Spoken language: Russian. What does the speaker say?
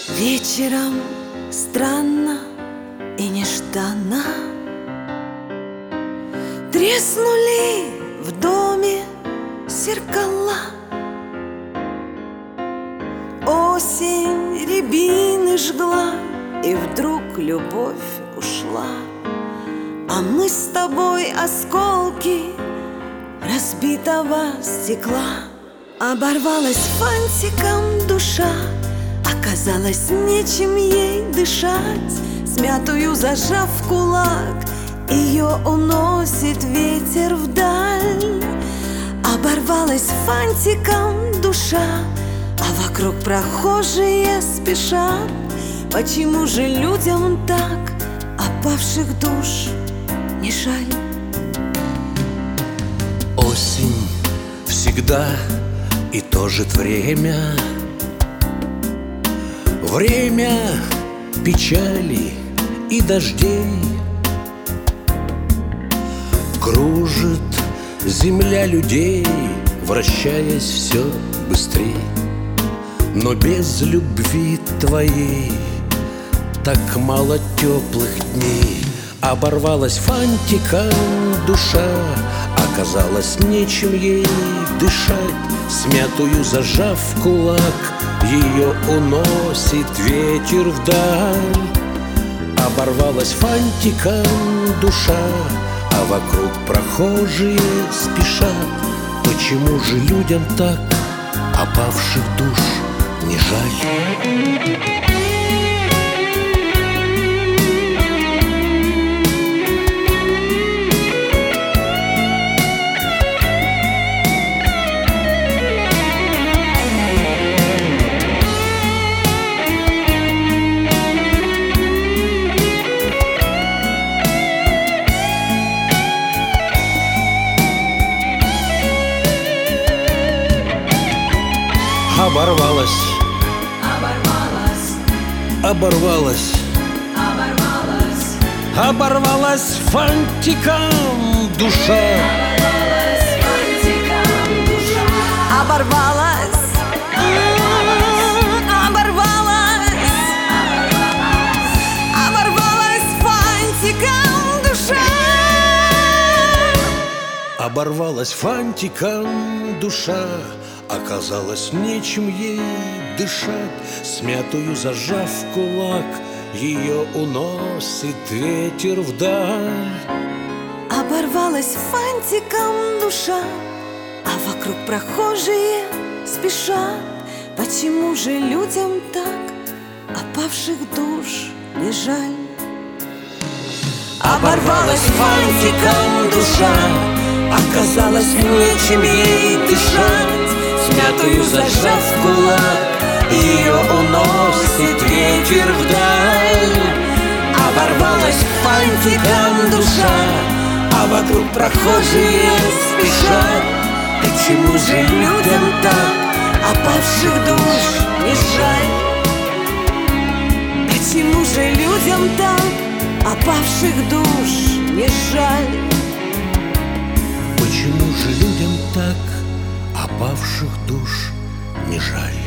Вечером странно и нежданно треснули в доме зеркала. Осень рябины жгла, и вдруг любовь ушла. А мы с тобой осколки разбитого стекла. Оборвалась фантиком душа, оказалось, нечем ей дышать. Смятую зажав в кулак, ее уносит ветер вдаль. Оборвалась фантиком душа, а вокруг прохожие спешат. Почему же людям так опавших душ не жаль? Осень всегда и тожит время, время печали и дождей. Кружит земля людей, вращаясь все быстрей. Но без любви твоей так мало теплых дней. Оборвалась фантиком душа, оказалось, нечем ей дышать. Смятую зажав в кулак, ее уносит ветер вдаль. Оборвалась фантиком душа, а вокруг прохожие спешат. Почему же людям так опавших душ не жаль? Оборвалась, оборвалась, оборвалась, оборвалась фантиком душа. Оборвалась, оборвалась, оборвалась фантиком душа. Оборвалась фантиком душа, оказалось, нечем ей дышать. Смятую зажав в кулак, ее уносит ветер вдаль. Оборвалась фантиком душа, а вокруг прохожие спешат. Почему же людям так опавших душ не жаль? Оборвалась фантиком душа, оказалось, нечем ей дышать. Смятую зажав в кулак, ее уносит ветер вдаль. Оборвалась фантиком душа, а вокруг прохожие спешат. Почему же людям так Опавших душ не жаль? Почему же людям так опавших душ не жаль? Почему же людям так опавших душ не жаль?